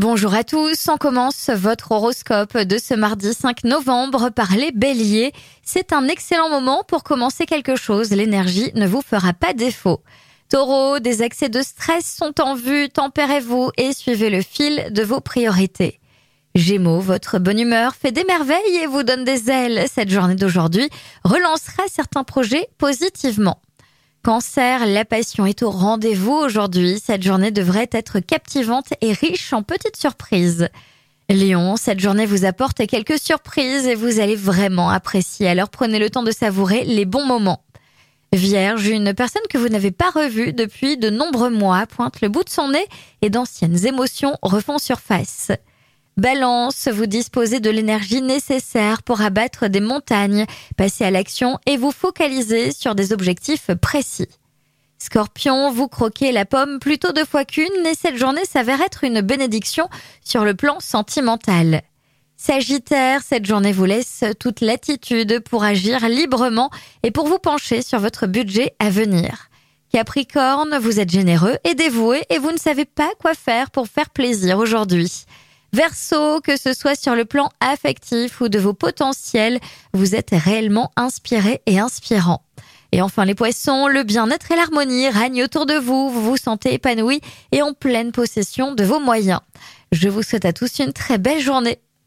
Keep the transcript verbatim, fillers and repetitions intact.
Bonjour à tous, on commence votre horoscope de ce mardi cinq novembre par les béliers. C'est un excellent moment pour commencer quelque chose, l'énergie ne vous fera pas défaut. Taureau, des excès de stress sont en vue, tempérez-vous et suivez le fil de vos priorités. Gémeaux, votre bonne humeur fait des merveilles et vous donne des ailes. Cette journée d'aujourd'hui relancera certains projets positivement. Cancer, la passion est au rendez-vous aujourd'hui. Cette journée devrait être captivante et riche en petites surprises. Lion, cette journée vous apporte quelques surprises et vous allez vraiment apprécier. Alors prenez le temps de savourer les bons moments. Vierge, une personne que vous n'avez pas revue depuis de nombreux mois pointe le bout de son nez et d'anciennes émotions refont surface. Balance, vous disposez de l'énergie nécessaire pour abattre des montagnes, passez à l'action et vous focalisez sur des objectifs précis. Scorpion, vous croquez la pomme plutôt deux fois qu'une et cette journée s'avère être une bénédiction sur le plan sentimental. Sagittaire, cette journée vous laisse toute latitude pour agir librement et pour vous pencher sur votre budget à venir. Capricorne, vous êtes généreux et dévoué et vous ne savez pas quoi faire pour faire plaisir aujourd'hui. Verseau, que ce soit sur le plan affectif ou de vos potentiels, vous êtes réellement inspiré et inspirant. Et enfin les poissons, le bien-être et l'harmonie règnent autour de vous, vous vous sentez épanoui et en pleine possession de vos moyens. Je vous souhaite à tous une très belle journée.